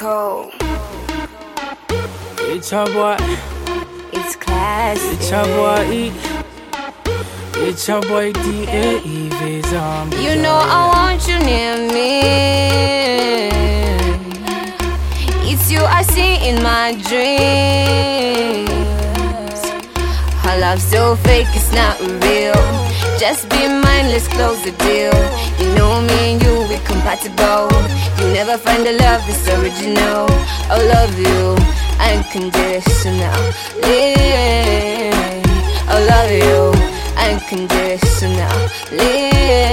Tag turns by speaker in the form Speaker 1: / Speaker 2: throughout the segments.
Speaker 1: cold.
Speaker 2: It's your boy.
Speaker 1: It's classic.
Speaker 2: It's your boy E. It's your boy D.A.E.V. Zombie.
Speaker 1: You know I want you near me. It's you I see in my dreams. Our love so fake, it's not real. Just be mine, let's close the deal. You know me and you, we compatible. You never find a love that's original. I love you unconditionally. I love you unconditionally.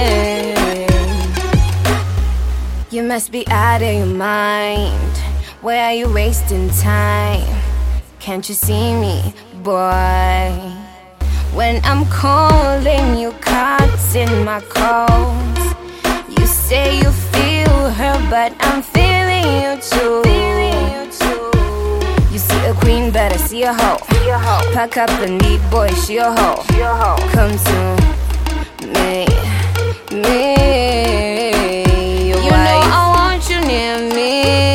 Speaker 1: You must be out of your mind. Where are you wasting time? Can't you see me, boy? When I'm calling you, caught in my calls. You say you feel her, but I'm feeling you too. You see a queen, better see a hoe. Pack up and leave, boy, she a hoe. Come to me. You know I want you near me.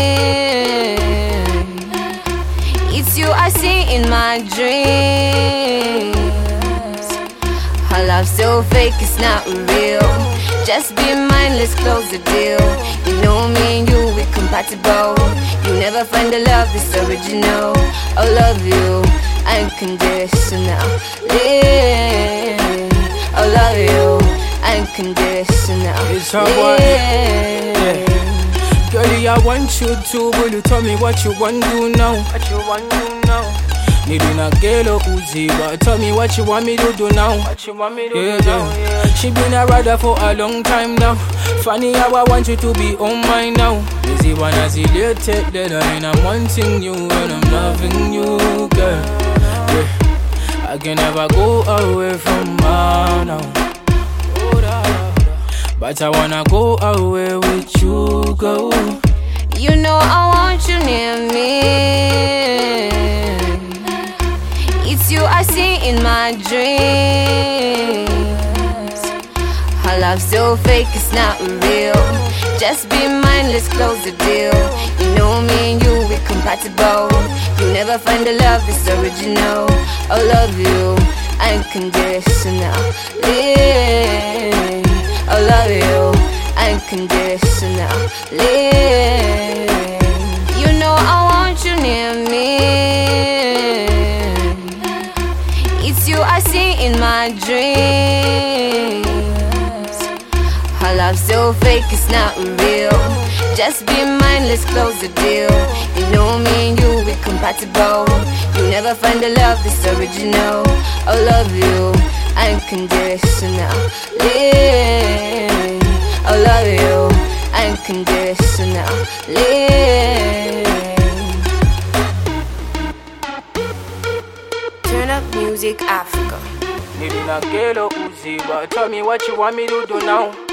Speaker 1: It's you I see in my dreams. Our love so fake, it's not real. Just be mine, let's close the deal. You know me and you, we compatible. You never find a love that's original. I love you unconditionally. I love you unconditionally.
Speaker 2: It's your boy. Yeah. Girlie, I want you to. Will you tell me what you want to now? What you want to know? Need not get up Uzi, but tell me what you want me to do now. What you want me to do now? Yeah. She been a rider for a long time now. Funny how I want you to be on mine now. Easy one as elated that I'm wanting you and I'm loving you, girl. Yeah. I can never go away from her now. But I wanna go away with you, girl.
Speaker 1: You know I want you near me. It's you I see in my dreams. Our love so fake, it's not real. Just be mine, let's close the deal. You know me and you, we compatible. You never find a love that's original. I love you unconditionally. I love you unconditionally. You know I want you near me. It's you I see in my dreams. Our love so fake, it's not real. Just be mine, let's close the deal. You know me and you, we compatible. You never find a love that's original. I love you unconditionally. I love you unconditionally. Turn up music, Africa.
Speaker 2: Need not get up Uzi, but tell me what you want me to do now.